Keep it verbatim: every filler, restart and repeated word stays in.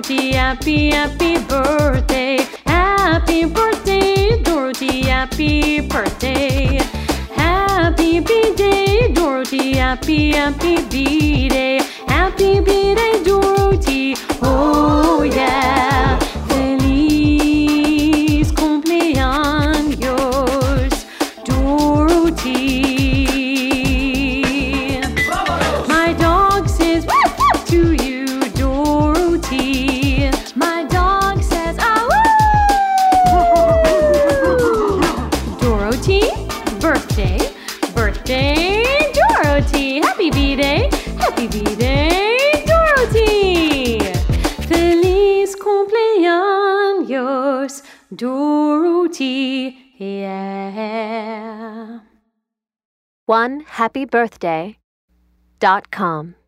Dorothy, happy, happy birthday. Happy birthday, Dorothy, happy birthday. Happy B-Day, Dorothy, happy, happy B-Day. Happy B-Day, Dorothy, oh yeah. Feliz cumpleaños, Dorothy. My dog says to you, Dorothy. My dog says, ah, woo! Dorothy, birthday, birthday, Dorothy. Happy B-Day, happy B-Day, Dorothy. Feliz cumpleaños, Dorothy, yeah. one happy birthday dot com